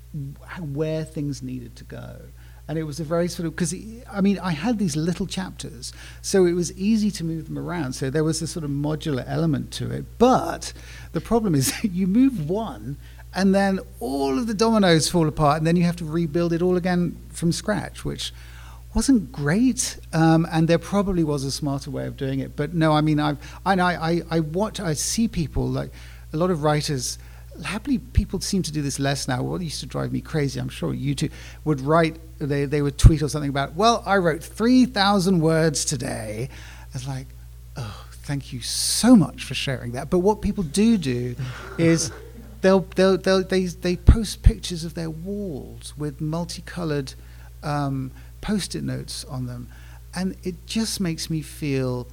where things needed to go. And it was a very sort of, because, I mean, I had these little chapters, so it was easy to move them around. So there was a sort of modular element to it. But the problem is you move one, and then all of the dominoes fall apart, and then you have to rebuild it all again from scratch, which wasn't great. Um, and there probably was a smarter way of doing it. But no, I mean, I've, I, I, I watch, I see people, like a lot of writers, happily people seem to do this less now. What used to drive me crazy, I'm sure you too, would write, they, they would tweet or something about, well, I wrote three thousand words today. It's like, oh, thank you so much for sharing that. But what people do do is they'll, they'll, they'll, they, they post pictures of their walls with multicolored um, post-it notes on them. And it just makes me feel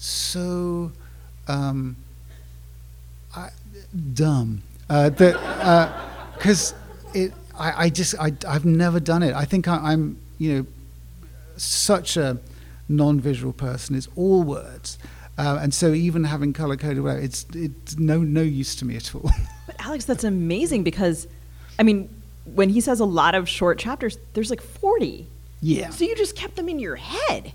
so um, I, dumb. Uh, that because uh, it, I, I just I, I've never done it. I think I, I'm you know such a non-visual person. It's all words, uh, and so even having color coded, it's it's no no use to me at all. But Alex, that's amazing, because, I mean, when he says a lot of short chapters, there's like forty. Yeah. So you just kept them in your head.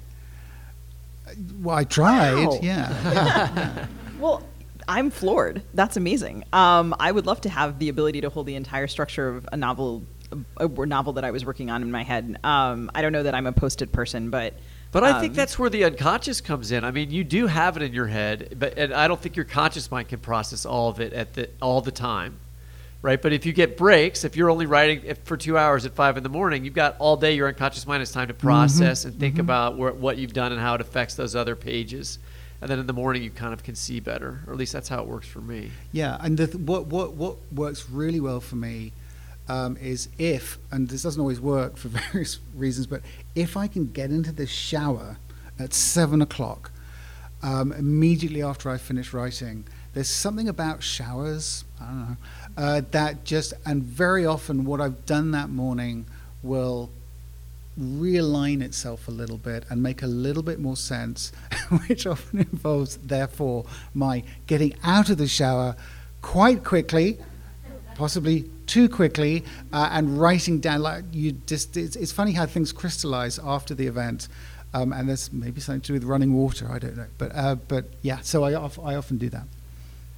Well, I tried. Wow. Yeah. yeah, yeah. Well, I'm floored. That's amazing. Um, I would love to have the ability to hold the entire structure of a novel, a, a novel that I was working on in my head. Um, I don't know that I'm a post-it person, but But I um, think that's where the unconscious comes in. I mean, you do have it in your head, but and I don't think your conscious mind can process all of it at the all the time, right? But if you get breaks, if you're only writing if for two hours at five in the morning, you've got all day. Your unconscious mind has time to process mm-hmm. and think mm-hmm. about where, what you've done and how it affects those other pages. And then in the morning, you kind of can see better, or at least that's how it works for me. Yeah, and the th- what what what works really well for me um, is if, and this doesn't always work for various reasons, but if I can get into the shower at seven o'clock, um, immediately after I finish writing, there's something about showers, I don't know, uh, that just, and very often what I've done that morning will realign itself a little bit and make a little bit more sense, which often involves, therefore, my getting out of the shower quite quickly, possibly too quickly, uh, and writing down. Like you just, it's, it's funny how things crystallize after the event, um, and there's maybe something to do with running water. I don't know, but uh, but yeah. So I, of, I often do that.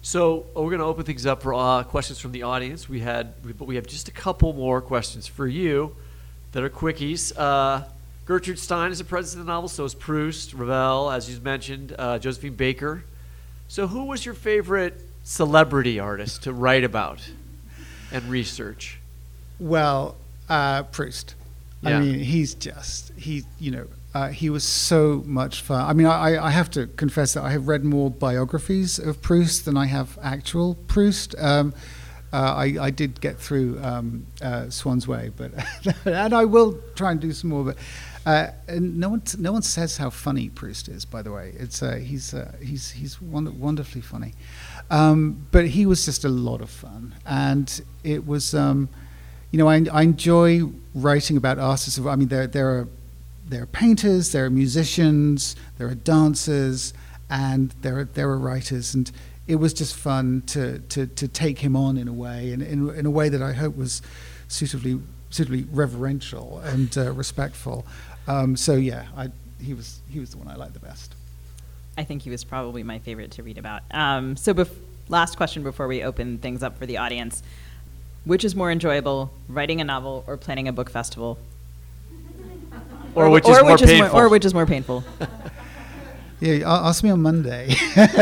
So we're going to open things up for uh, questions from the audience. We had, we, but we have just a couple more questions for you that are quickies. Uh, Gertrude Stein is the president of the novel, so is Proust, Ravel, as you mentioned, uh, Josephine Baker. So who was your favorite celebrity artist to write about and research? Well, uh, Proust. Yeah. I mean, he's just, he, you know, uh, he was so much fun. I mean, I, I have to confess that I have read more biographies of Proust than I have actual Proust. Um, uh, I, I did get through um, uh, Swan's Way, but and I will try and do some more. But uh, and no one, no one says how funny Proust is. By the way, it's uh, he's uh, he's he's wonder- wonderfully funny. Um, but he was just a lot of fun, and it was. Um, You know, I, I enjoy writing about artists. I mean, there there are there are painters, there are musicians, there are dancers, and there are there are writers. And it was just fun to to, to take him on in a way, and in, in a way that I hope was suitably suitably reverential and uh, respectful. Um, so yeah, I, he was he was the one I liked the best. I think he was probably my favorite to read about. Um, so, bef- last question before we open things up for the audience. Which is more enjoyable, writing a novel or planning a book festival? Or, or which is or more which painful? Is more, or which is more painful? Yeah, ask me on Monday.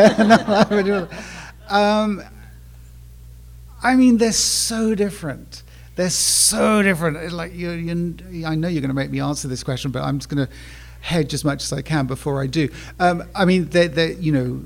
um, I mean, they're so different. They're so different. It's like you, you, I know you're going to make me answer this question, but I'm just going to hedge as much as I can before I do. Um, I mean, they, they, you know,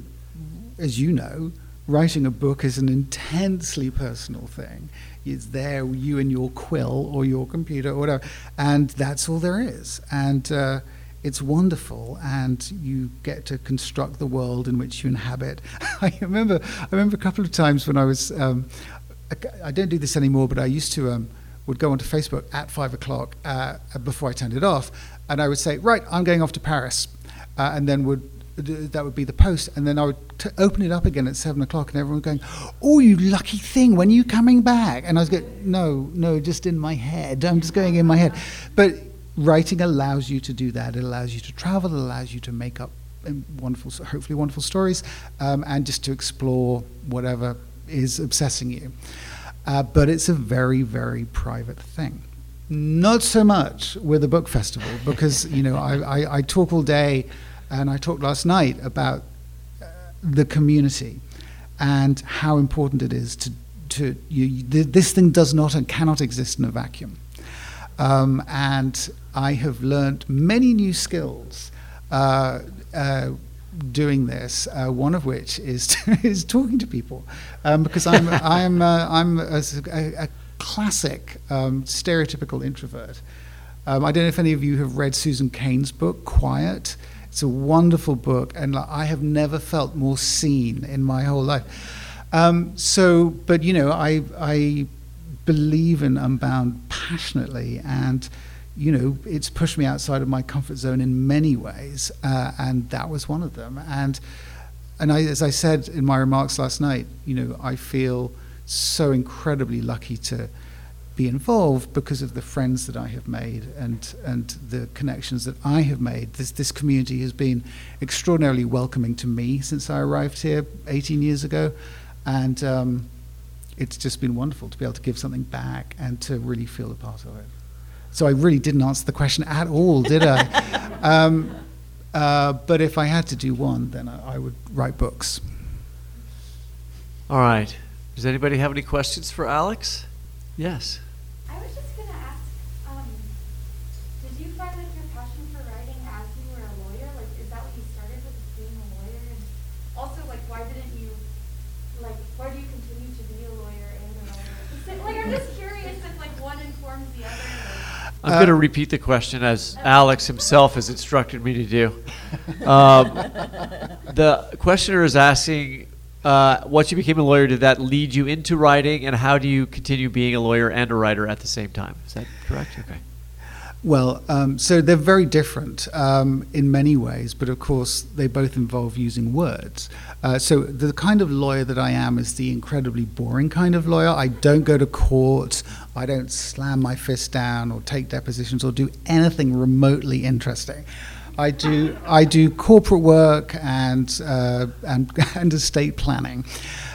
as you know, writing a book is an intensely personal thing. It's there, you and your quill or your computer or whatever, and that's all there is. And uh, it's wonderful, and you get to construct the world in which you inhabit. I remember, I remember a couple of times when I was, um, I, I don't do this anymore, but I used to, um, would go onto Facebook at five o'clock uh, before I turned it off, and I would say, right, I'm going off to Paris, uh, and then would that would be the post, and then I would t- open it up again at seven o'clock, and everyone was going, "Oh, you lucky thing! When are you coming back?" And I was going, "No, no, just in my head. I'm just going in my head." But writing allows you to do that. It allows you to travel. It allows you to make up wonderful, hopefully wonderful stories, um, and just to explore whatever is obsessing you. Uh, but it's a very, very private thing. Not so much with a book festival, because you know I, I, I talk all day. And I talked last night about uh, the community and how important it is to, to you, th- this thing does not and cannot exist in a vacuum. Um, and I have learned many new skills uh, uh, doing this. Uh, one of which is to, is talking to people, um, because I'm I'm uh, I'm a, a, a classic um, stereotypical introvert. Um, I don't know if any of you have read Susan Cain's book, Quiet. It's a wonderful book, and like, I have never felt more seen in my whole life. Um, so, but you know, I I believe in Unbound passionately, and you know, it's pushed me outside of my comfort zone in many ways, uh, and that was one of them. And and I, as I said in my remarks last night, you know, I feel so incredibly lucky to be involved because of the friends that I have made and and the connections that I have made. This this community has been extraordinarily welcoming to me since I arrived here eighteen years ago, and um, it's just been wonderful to be able to give something back and to really feel a part of it. So I really didn't answer the question at all, did I? um, uh, but if I had to do one, then I, I would write books. All right. Does anybody have any questions for Alex? Yes. I was just going to ask, um, did you find like your passion for writing as you were a lawyer? Like, is that what you started with, being a lawyer? And also, like, why didn't you, like, why do you continue to be a lawyer and a lawyer? Like, I'm just curious if, like, one informs the other. Like. I'm uh, going to repeat the question as Alex himself has instructed me to do. Um, the questioner is asking, Uh, once you became a lawyer, did that lead you into writing, and how do you continue being a lawyer and a writer at the same time? Is that correct? Okay. Well, um, so they're very different um, in many ways, but of course they both involve using words. Uh, so the kind of lawyer that I am is the incredibly boring kind of lawyer. I don't go to court. I don't slam my fist down or take depositions or do anything remotely interesting. I do I do corporate work and uh, and, and estate planning,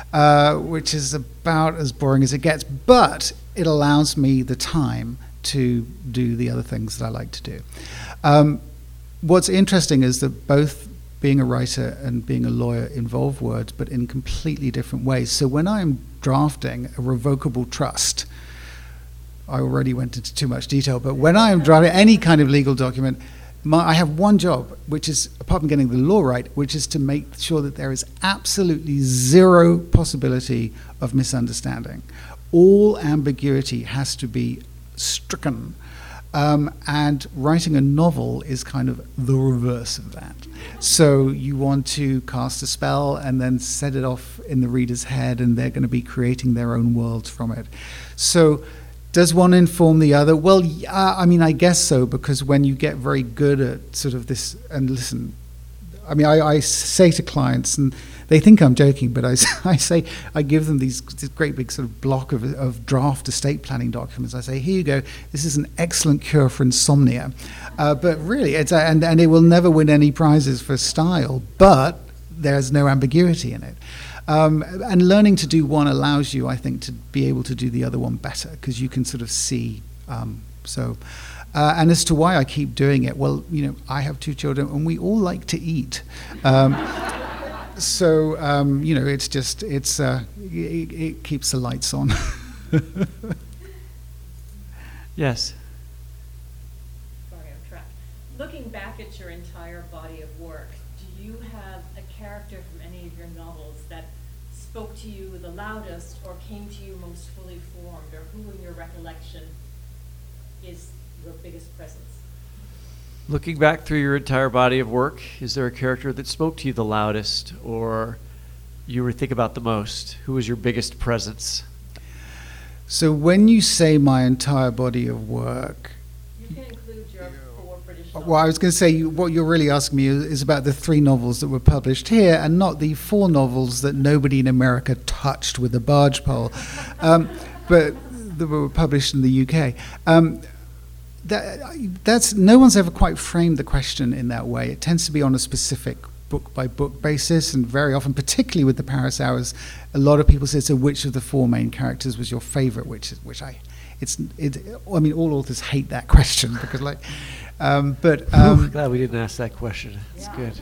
uh, which is about as boring as it gets. But it allows me the time to do the other things that I like to do. Um, what's interesting is that both being a writer and being a lawyer involve words, but in completely different ways. So when I'm drafting a revocable trust, I already went into too much detail, but when I am drafting any kind of legal document, my, I have one job, which is, apart from getting the law right, which is to make sure that there is absolutely zero possibility of misunderstanding. All ambiguity has to be stricken. Um, and writing a novel is kind of the reverse of that. So you want to cast a spell and then set it off in the reader's head, and they're going to be creating their own worlds from it. So does one inform the other? Well, uh, I mean, I guess so, because when you get very good at sort of this, and listen, I mean, I, I say to clients, and they think I'm joking, but I, I say, I give them these this great big sort of block of, of draft estate planning documents. I say, here you go, this is an excellent cure for insomnia. Uh, but really, it's a, and, and it will never win any prizes for style, but there's no ambiguity in it. Um, and learning to do one allows you, I think, to be able to do the other one better, because you can sort of see. Um, so, uh, and as to why I keep doing it, well, you know, I have two children, and we all like to eat. Um, so, um, you know, it's just, it's uh, it, it keeps the lights on. Yes. Sorry, I'm trapped. Looking back at your entire body of work, do you have a character from any of your novels that spoke to you the loudest or came to you most fully formed, or who in your recollection is your biggest presence? Looking back through your entire body of work, is there a character that spoke to you the loudest, or you would think about the most? Who was your biggest presence? So when you say my entire body of work, You can include your four British novels. well, I was going to say, what you're really asking me is, is about the three novels that were published here, and not the four novels that nobody in America touched with a barge pole, um, but that were published in the U K. Um, that, that's no one's ever quite framed the question in that way. It tends to be on a specific book-by-book basis, and very often, particularly with the Paris Hours, a lot of people say, so which of the four main characters was your favorite? Which is, which I, it's, it, I mean, all authors hate that question, because like, um, but um, Ooh, glad we didn't ask that question. It's Yeah. good.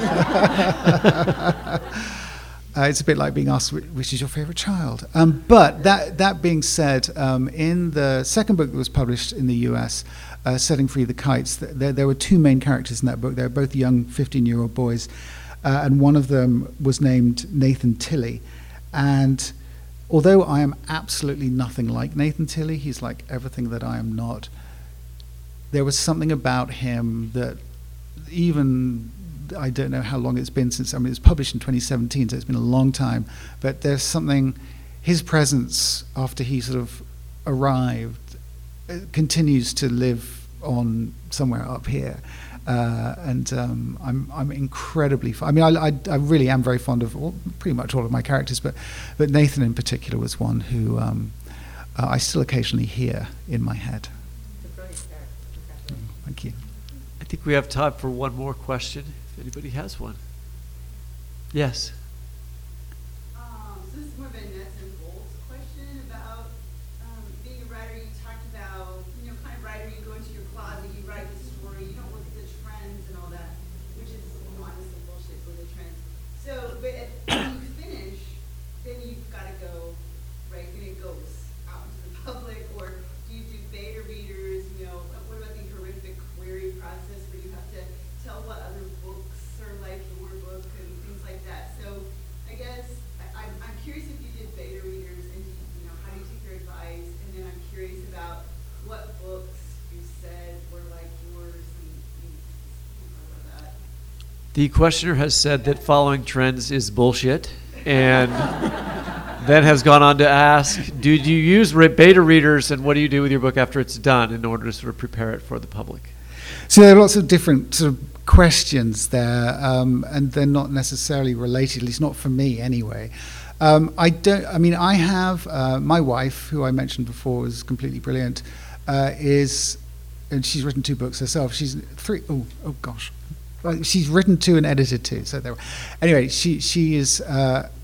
uh, it's a bit like being asked, wh- which is your favorite child? Um, but that that being said, um, in the second book that was published in the U S, uh, Setting Free the Kites, th- there, there were two main characters in that book. They were both young fifteen-year-old boys, uh, and one of them was named Nathan Tilley. And although I am absolutely nothing like Nathan Tilley, he's like everything that I am not, there was something about him that even, I don't know how long it's been since, I mean, it was published in twenty seventeen, so it's been a long time, but there's something, his presence after he sort of arrived uh, continues to live on somewhere up here. Uh, and um, I'm I'm incredibly fond. I mean, I, I, I really am very fond of all, pretty much all of my characters, but but Nathan in particular was one who um, uh, I still occasionally hear in my head. It's a brilliant character. Congratulations. Thank you. I think we have time for one more question, if anybody has one. Yes. Um, so this is more of a nuts and bolts question about um, being a writer. You talked about, you know, kind of writer, you go into your closet, you write the story, you don't look at the trends and all that, which is honestly bullshit with the trends. So, but at, when you finish, then you've got to go, right, and it goes out into the public, or do you do beta readers, you know, what about the horrific query process where you have to tell what other books are like your book and things like that. So I guess I, I'm, I'm curious if you did beta readers and do you, you know, how do you take their advice? And then I'm curious about what books you said were like yours and, and talk about that. The questioner has said that following trends is bullshit, and then has gone on to ask, do you use re- beta readers, and what do you do with your book after it's done in order to sort of prepare it for the public? So there are lots of different sort of questions there, um, and they're not necessarily related, at least not for me anyway. Um, I don't. I mean, I have uh, my wife, who I mentioned before, is completely brilliant. Uh, is and she's written two books herself. She's three. Oh, oh gosh, Well, she's written two and edited two. So there. Anyway, she she is uh,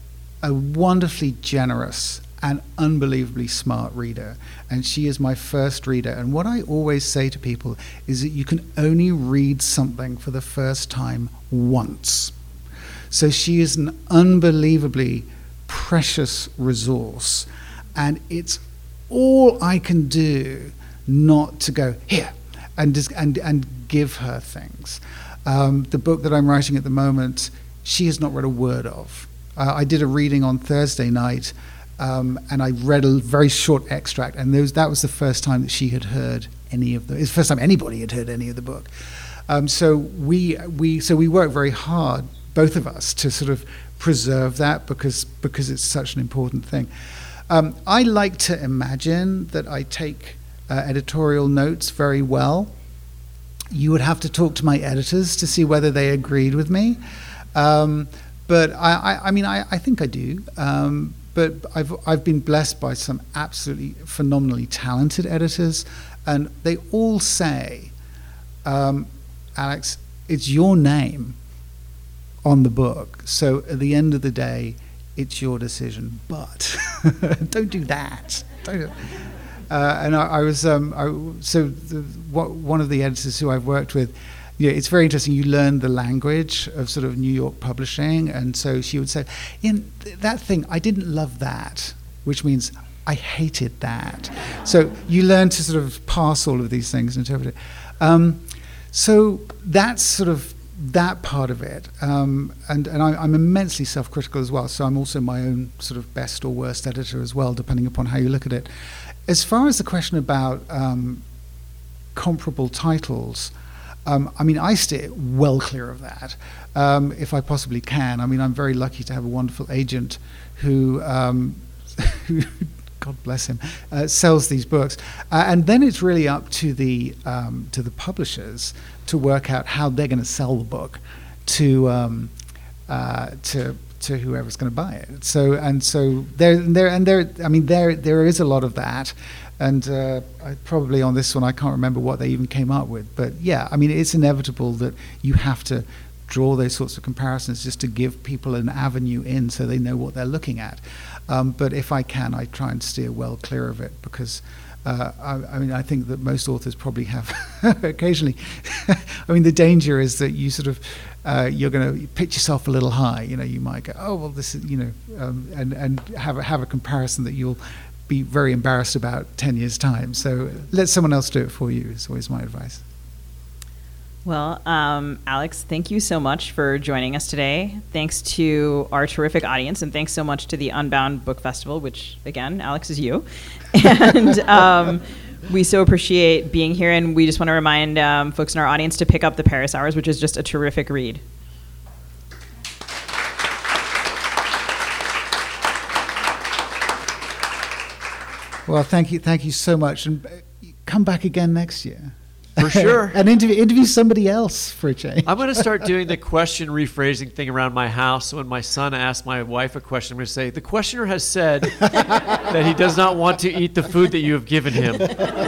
a wonderfully generous and unbelievably smart reader, and she is my first reader. And what I always say to people is that you can only read something for the first time once. So she is an unbelievably precious resource, and it's all I can do not to go here and just, and and give her things. Um, the book that I'm writing at the moment, she has not read a word of. Uh, I did a reading on Thursday night, um, and I read a very short extract, and those, that was the first time that she had heard any of the. It's the first time anybody had heard any of the book. Um, so we we so we work very hard, both of us, to sort of preserve that because because it's such an important thing. Um, I like to imagine that I take uh, editorial notes very well. You would have to talk to my editors to see whether they agreed with me. Um, but I, I, I mean, I, I think I do. Um, but I've I've been blessed by some absolutely phenomenally talented editors, and they all say, um, Alex, it's your name on the book. So at the end of the day, it's your decision. But don't do that. Don't do Uh, and I, I was um, I, so the, what, one of the editors who I've worked with, yeah, it's very interesting. You learn the language of sort of New York publishing, and so she would say, "In th- that thing, I didn't love that," which means I hated that. So you learn to sort of pass all of these things and interpret it. Um, so that's sort of that part of it, um, and and I, I'm immensely self-critical as well. So I'm also my own sort of best or worst editor as well, depending upon how you look at it. As far as the question about um, comparable titles, um, I mean, I steer well clear of that, um, if I possibly can. I mean, I'm very lucky to have a wonderful agent who, um, who God bless him, uh, sells these books, uh, and then it's really up to the um, to the publishers to work out how they're going to sell the book to um, uh, to. to whoever's going to buy it. So and so there there and there I mean there there is a lot of that, and uh, I, probably on this one I can't remember what they even came up with, but yeah, I mean it's inevitable that you have to draw those sorts of comparisons just to give people an avenue in so they know what they're looking at. Um, but if I can, I try and steer well clear of it, because Uh, I, I mean, I think that most authors probably have occasionally. I mean, the danger is that you sort of uh, you're going to pitch yourself a little high. You know, you might go, oh well, this is you know, um, and and have a, have a comparison that you'll be very embarrassed about ten years time. So let someone else do it for you. Is always my advice. Well, um, Alex, thank you so much for joining us today. Thanks to our terrific audience, and thanks so much to the Unbound Book Festival, which, again, Alex, is you. And um, we so appreciate being here, and we just want to remind um, folks in our audience to pick up The Paris Hours, which is just a terrific read. Well, thank you, thank you so much, and come back again next year. For sure. And interview, interview somebody else for a change. I'm going to start doing the question rephrasing thing around my house. So when my son asks my wife a question, I'm going to say, the questioner has said that he does not want to eat the food that you have given him.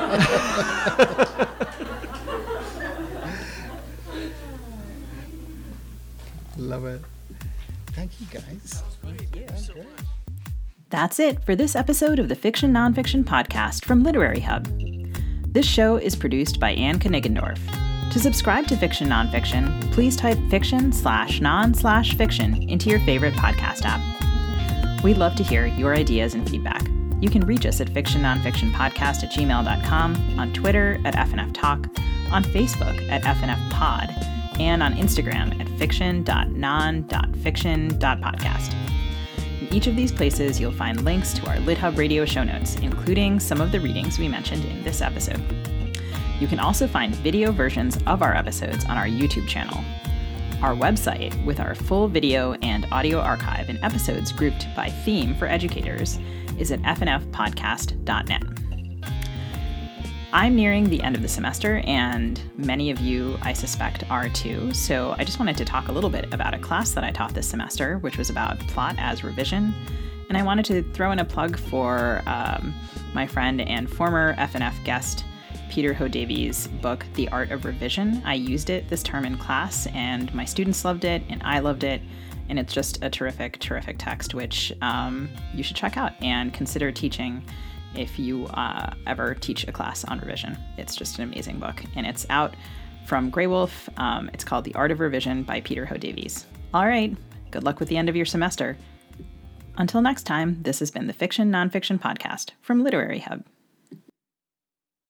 Love it. Thank you, guys. Thank you. That's great. That's it for this episode of the Fiction Nonfiction Podcast from Literary Hub. This show is produced by Anne Knigendorf. To subscribe to Fiction Nonfiction, please type fiction slash non slash fiction into your favorite podcast app. We'd love to hear your ideas and feedback. You can reach us at fiction nonfiction podcast at gmail dot com, on Twitter at F N F Talk, on Facebook at F N F Pod, and on Instagram at fiction dot non dot fiction dot podcast. In each of these places, you'll find links to our LitHub Radio show notes, including some of the readings we mentioned in this episode. You can also find video versions of our episodes on our YouTube channel. Our website, with our full video and audio archive and episodes grouped by theme for educators, is at f n f podcast dot net. I'm nearing the end of the semester, and many of you, I suspect, are too, so I just wanted to talk a little bit about a class that I taught this semester, which was about plot as revision. And I wanted to throw in a plug for um, my friend and former F N F guest, Peter Ho-Davies' book, The Art of Revision. I used it this term in class, and my students loved it, and I loved it, And it's just a terrific, terrific text, which um, you should check out and consider teaching if you uh, ever teach a class on revision. It's just an amazing book. And it's out from Graywolf. Um, it's called The Art of Revision by Peter Ho Davies. All right, good luck with the end of your semester. Until next time, this has been the Fiction Nonfiction Podcast from Literary Hub.